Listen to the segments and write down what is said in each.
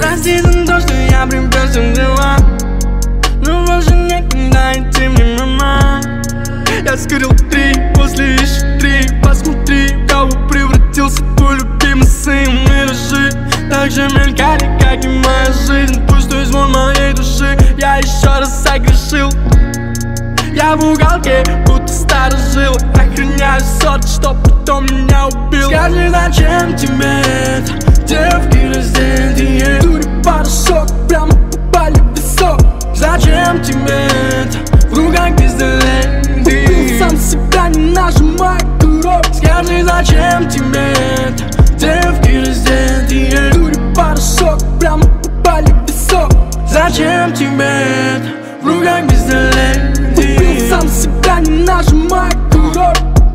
Прости за то, что я приперся в дела, но больше никогда идти мне мимо. Я скурил 3, после еще 3. Посмотри, в кого превратился твой любимый сын. Миражи так же мелькали, как и моя жизнь. Пустой звон моей души, я еще раз согрешил. Я в уголке, будто старожил. Охраняю сорт, чтоб потом меня убил. Скажи, зачем тебе это? Девки раздетые, дури порошок, прямо попали в висок. Зачем тебе это? В руках пистолет, ты сам себя не нажимай, курок. Скажи, зачем тебе это? Девки раздетые, дури порошок, прямо попали в висок. Зачем тебе это? В руках пистолет, ты сам себя не нажимай, курок.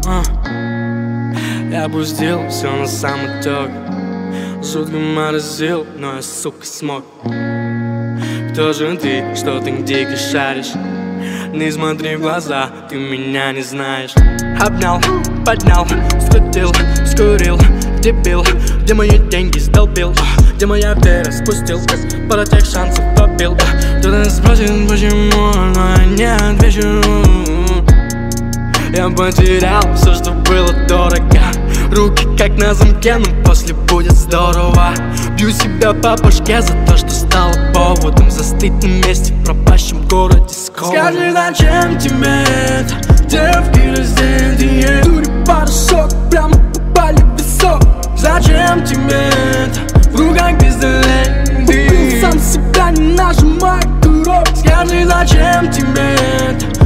Я пустил все на самотек, жутко морозил, но я, сука, смог. Кто же ты, что ты дико шаришь? Не смотри в глаза, ты меня не знаешь. Обнял, поднял, схватил, скурил, дебил. Где мои деньги сдолбил? Где моя вера спустил? Пара тех шансов побил. Кто-то спросит, почему, но я не отвечу. Я потерял все, что было дорого. Руки как на замке, но после будет здорово. Бью себя по башке за то, что стало поводом застыть на месте в пропащем городе скоро. Скажи, зачем тебе это? Девки раздетые, дури порошок, прямо попали в висок. Зачем тебе это? В руках пистолет, ты сам себя не нажимай, курок. Скажи, зачем тебе это?